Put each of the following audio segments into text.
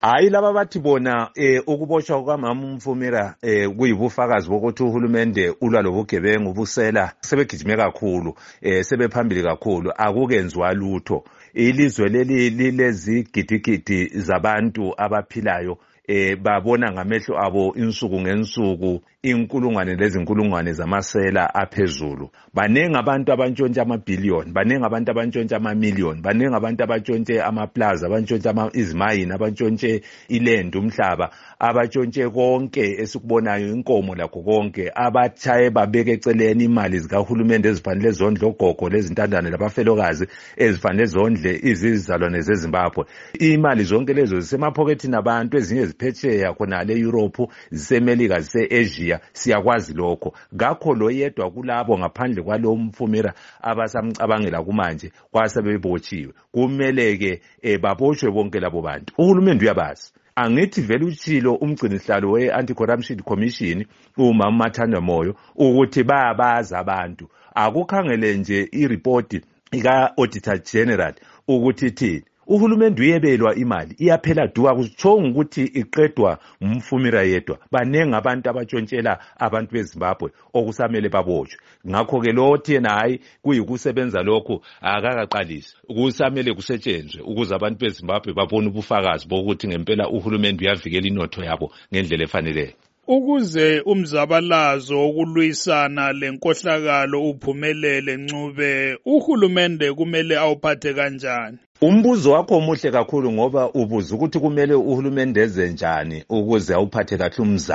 Hayi laba bathi bona ukuboshwa kukaMama uMfumira kuyibufakazi bokuthi uhulumende ulwa lobugebengu ubusela sebegijime kakhulu sebephambili kakhulu akukenziwa lutho. Ilizwe leli lilezigidigidi zabantu abaphilayo babona ngamehlo abo insuku ngensuku inkulungwane lezinkulungwane zamasela aphezulu. Baningi abantu abantshontsha amabhillion, baningi abantu abantshontsha amamillion, baningi abantu abantshontshe amaplaza, abantshontshe izimayini, abantshontshe iland umhlaba, abantshontshe konke esikubonayo inkomo lakho konke, abatshaye babeke eceleni imali zikahulumende ezifanele zondle ogogo lezintandane labafelokazi ezifanele zondle izizalwane zeZimbabwe. Imali zonke lezo zisemaphokethini abantu, ezinye ziphetsheya khonale eEurope, zisemelika, zise-Asia. Siyakwazi lokho. Ngakho lo yedwa kulabo ngaphandle kwalo Mfumira abasamcabangela kumanje kwasebebotshiwe. Kumele ke baboshwe bonke labo bantu. Uhulumende uyabazi. Angithi vele utshilo umgcinisihlalo we-Anti-Corruption Commission uMama Mathanda Moyo ukuthi bayabaza abantu. Akukhangele nje ireport ika-Auditor General ukuthi ithini. Uhulumende uyebelwa imali iyaphela duka kusitshonga ukuthi iqedwa uMfumira yedwa. Banenge abantu abatshontshela abantu beZimbabwe okusamele baboshwe. Ngakho ke lothi yena hayi kuyikusebenza lokho akakaqalisi. Kusamele kusetshenzwe ukuze abantu beZimbabwe babone ubufakazi bokuthi ngempela uhulumende uyavikela inotho yabo ngendlela efaneleyo. Ukuze umzabalazo wokulwisana lenkohlakalo uphumelele Ncube, uhulumende kumele awuphathe kanjani? Umbuzo wakho omuhle kakhulu ngoba ubuza ukuthi kumele uhulumende enze njani ukuze awuphathe kahle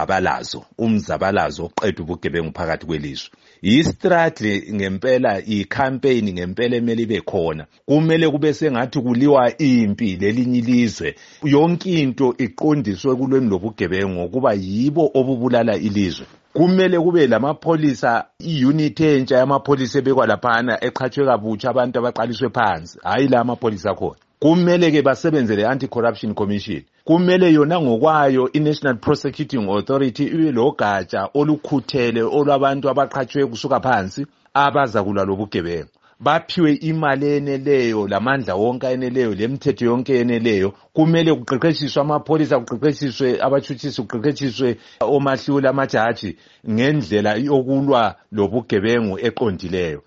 umzabalazo oqeda ubugebengu phakathi kwelizwe. Yi-strategy ngempela, i-campaign ngempela emele ibe khona. Kumele kube sengathi kuliwa impi lelinye ilizwe. Yonke into iqondiswe kulweni lobugebengu kuba yibo obubulala ilizwe. Kumele kube lamapholisa, i-unit entsha yamapholisa ebekwa laphana eqhatshwe kabutsha abantu abaqaliswe phansi, hayi la amapholisa khona. Kumele ke basebenze le Anti-Corruption Commission. Kumele yona ngokwayo i-National Prosecuting Authority ibe logatsha olukhuthele olwabantu abaqhatshwe kusuka phansi abaza kulwa lobugebengu. Baphiwe imali eneleyo, lamandla wonke eneleyo, lemithetho yonke eneleyo. Kumele kuqeqeshiswe amapholisa, kuqeqeshiswe abatshutshisi, kuqeqeshiswe omahlula amajaji ngendlela yokulwa lobugebengu eqondileyo.